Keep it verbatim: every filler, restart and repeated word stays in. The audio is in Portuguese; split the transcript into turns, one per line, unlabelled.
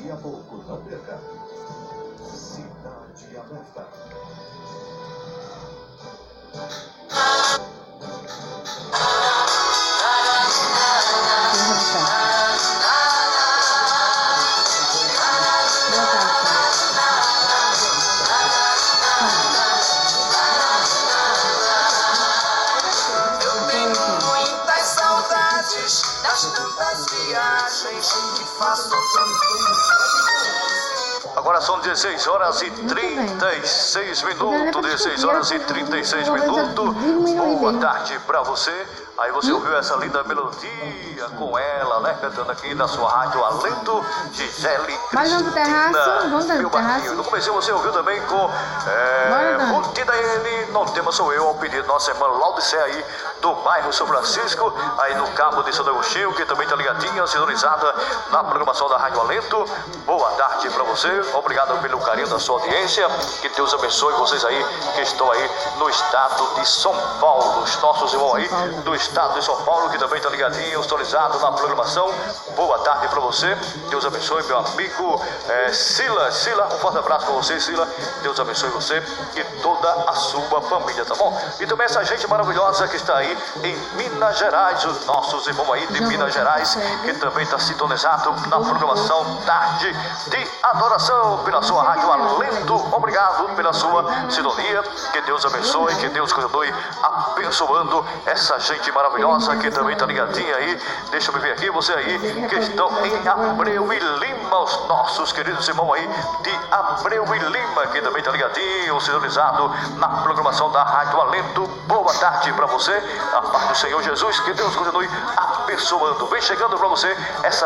Daqui a pouco, não perca. Cidade Aberta.
Eu tenho muitas saudades das tantas viagens que faço.
Agora são dezesseis horas e trinta e seis minutos. dezesseis horas e trinta e seis minutos. Boa tarde pra você. Aí você ouviu essa linda melodia com ela, né? Cantando aqui na sua rádio Alento, Gisele
Mas vamos pro terraço? Vamos pro terraço?
No começo você ouviu também com é, Monte da N, Não Tema Sou Eu, ao pedido da nossa irmã Laudicé aí, do bairro São Francisco, aí no Cabo de Santo Agostinho, que também tá ligadinha, sintonizada na programação da Rádio Alento. Boa tarde pra você, obrigado pelo carinho da sua audiência, que Deus abençoe vocês aí, que estão aí no estado de São Paulo, os nossos irmãos aí do estado de São Paulo, que também tá ligadinho, sintonizado na programação. Boa tarde pra você, Deus abençoe meu amigo é, Sila, Sila, um forte abraço pra você, Sila, Deus abençoe você e toda a sua família, tá bom? E também essa gente maravilhosa que está aí em Minas Gerais, os nossos irmãos aí de Minas Gerais, que também está sintonizado na programação Tarde de Adoração pela sua rádio Alento. Obrigado pela sua sintonia, que Deus abençoe, que Deus continue abençoando essa gente maravilhosa que também está ligadinha aí. Deixa eu ver aqui, você aí que estão em Abreu e Lima, os nossos queridos irmãos aí de Abreu e Lima, que também está ligadinho, sintonizado na programação da Rádio Alento. Boa tarde para você, a paz do Senhor Jesus, que Deus continue abençoando. Vem chegando para você essa